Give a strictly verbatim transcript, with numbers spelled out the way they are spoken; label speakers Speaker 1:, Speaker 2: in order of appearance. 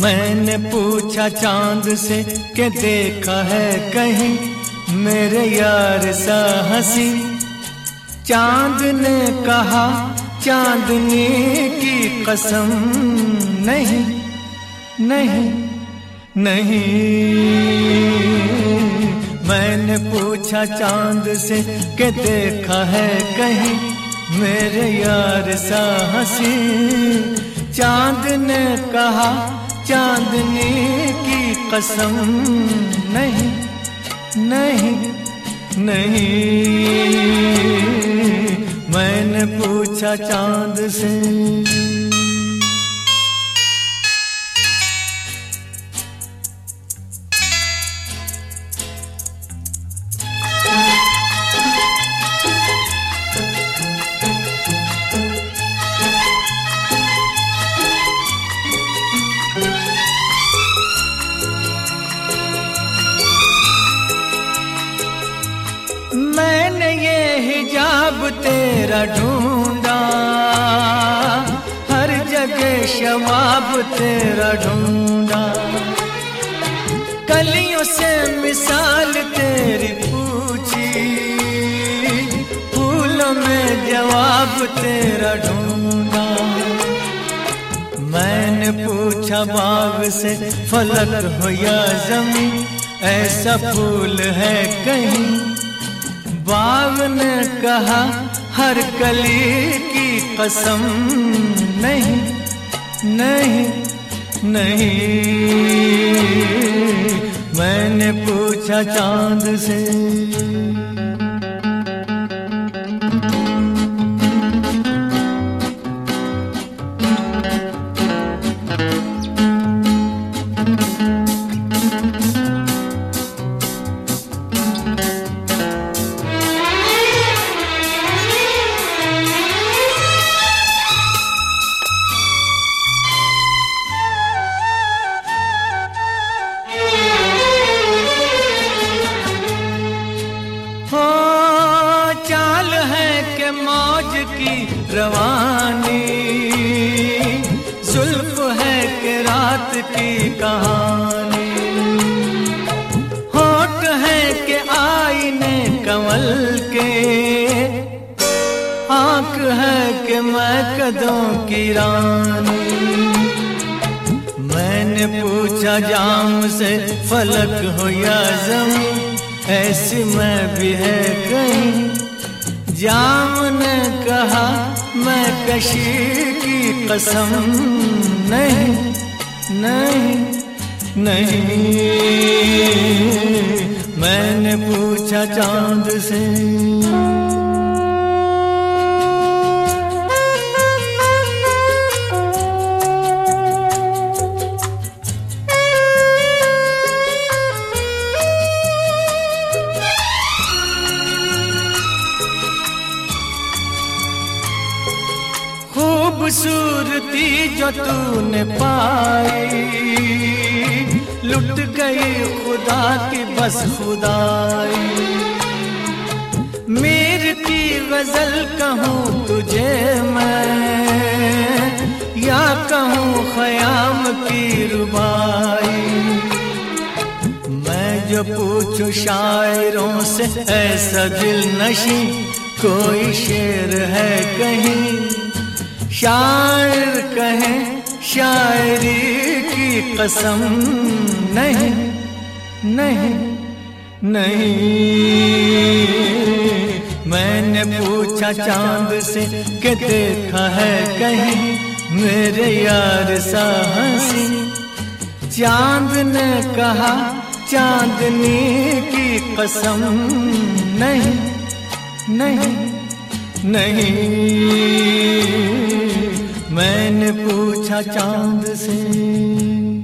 Speaker 1: मैंने पूछा चांद से कि देखा है कहीं मेरे यार सा हंसी। चांद ने कहा चांदनी की कसम नहीं नहीं नहीं। मैंने पूछा चांद से कि देखा है कहीं मेरे यार सा हंसी। चांद ने कहा चांदनी की कसम नहीं नहीं नहीं। मैंने पूछा चांद से। मैंने ये हिजाब तेरा ढूंढा, हर जगह शवाब तेरा ढूंढा। कलियों से मिसाल तेरी पूछी, फूलों में जवाब तेरा ढूंढा। मैंने पूछा बाग से फलक हो या ज़मीं, ऐसा फूल है कहीं। बाग ने कहा हर कली की कसम नहीं नहीं नहीं। मैंने पूछा चांद से। मौज की रवानी, जुल्फ है कि रात की कहानी। होठ है कि आईने कंवल के, आंख है कि मैं कदों की रानी। मैंने पूछा जाम से फलक हो या ज़मीं, ऐसी मैं भी है कहीं। जाम ने कहा मैं कशी की कसम नहीं नहीं नहीं। मैंने पूछा चांद से। खूबसूरती जो तूने पाई, लुट गई खुदा की बस खुदाई। मीर की गजल कहूँ तुझे मैं, या कहूँ ख़याम की रुबाई। मैं जो पूछूं शायरों से ऐसा दिल नशी, कोई शेर है कहीं। शायर कहे शायरी की कसम नहीं नहीं नहीं। मैंने पूछा चांद से कि देखा है कहीं मेरे यार सा हंसी। चांद ने कहा चांदनी की कसम नहीं नहीं नहीं। मैंने पूछा चांद से।